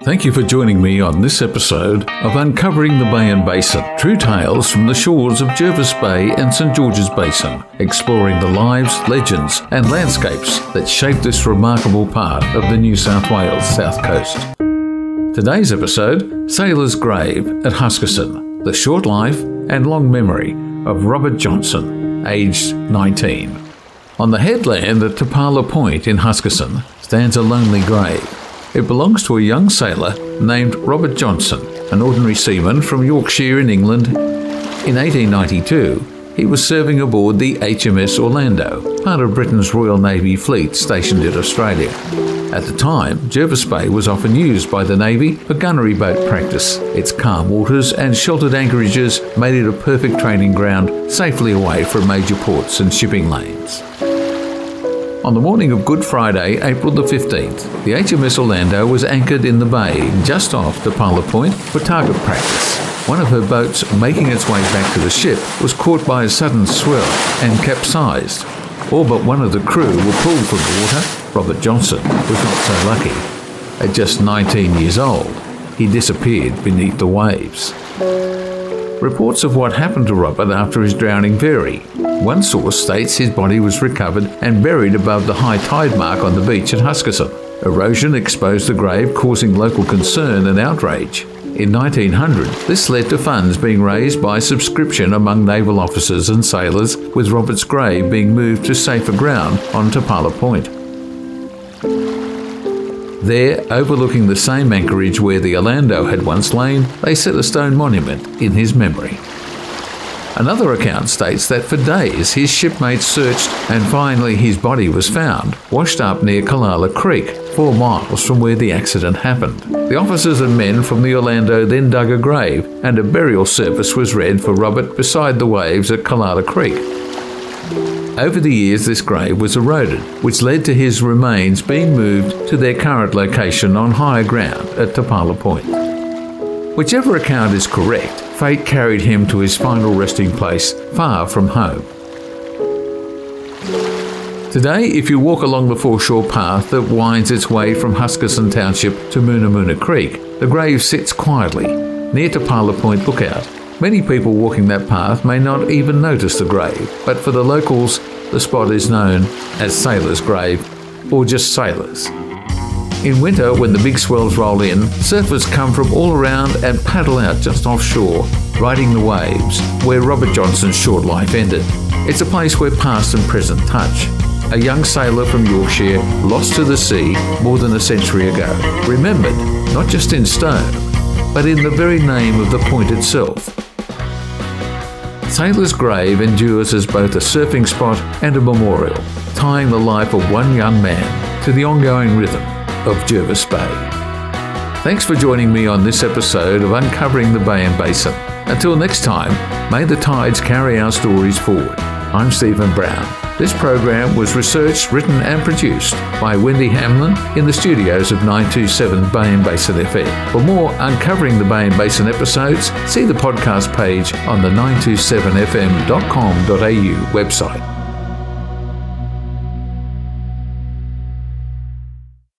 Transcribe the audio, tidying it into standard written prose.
Thank you for joining me on this episode of Uncovering the Bay and Basin, true tales from the shores of Jervis Bay and St George's Basin, exploring the lives, legends and landscapes that shape this remarkable part of the New South Wales south coast. Today's episode, Sailor's Grave at Huskisson, the short life and long memory of Robert Johnson, aged 19. On the headland at Tupala Point in Huskisson stands a lonely grave. It belongs to a young sailor named Robert Johnson, an ordinary seaman from Yorkshire in England. In 1892, he was serving aboard the HMS Orlando, part of Britain's Royal Navy fleet stationed in Australia. At the time, Jervis Bay was often used by the Navy for gunnery boat practice. Its calm waters and sheltered anchorages made it a perfect training ground, safely away from major ports and shipping lanes. On the morning of Good Friday, April the 15th, the HMS Orlando was anchored in the bay just off Tupala Point for target practice. One of her boats making its way back to the ship was caught by a sudden swell and capsized. All but one of the crew were pulled from the water. Robert Johnson was not so lucky. At just 19 years old, he disappeared beneath the waves. Reports of what happened to Robert after his drowning vary. One source states his body was recovered and buried above the high tide mark on the beach at Huskisson. Erosion exposed the grave, causing local concern and outrage. In 1900, this led to funds being raised by subscription among naval officers and sailors, with Robert's grave being moved to safer ground on Tupala Point. There, overlooking the same anchorage where the Orlando had once lain, they set a stone monument in his memory. Another account states that for days his shipmates searched and finally his body was found, washed up near Kalala Creek, 4 miles from where the accident happened. The officers and men from the Orlando then dug a grave and a burial service was read for Robert beside the waves at Kalala Creek. Over the years, this grave was eroded, which led to his remains being moved to their current location on higher ground at Tupala Point. Whichever account is correct, fate carried him to his final resting place far from home. Today, if you walk along the foreshore path that winds its way from Huskisson Township to Moona Creek, the grave sits quietly near Tupala Point Lookout. Many people walking that path may not even notice the grave, but for the locals, the spot is known as Sailor's Grave, or just Sailors. In winter, when the big swells roll in, surfers come from all around and paddle out just offshore, riding the waves, where Robert Johnson's short life ended. It's a place where past and present touch. A young sailor from Yorkshire lost to the sea more than a century ago, remembered not just in stone, but in the very name of the point itself. Sailor's Grave endures as both a surfing spot and a memorial, tying the life of one young man to the ongoing rhythm of Jervis Bay. Thanks for joining me on this episode of Uncovering the Bay and Basin. Until next time, may the tides carry our stories forward. I'm Stephen Brown. This program was researched, written and produced by Wendy Hamlin in the studios of 927 Bay and Basin FM. For more Uncovering the Bay and Basin episodes, see the podcast page on the 927fm.com.au website.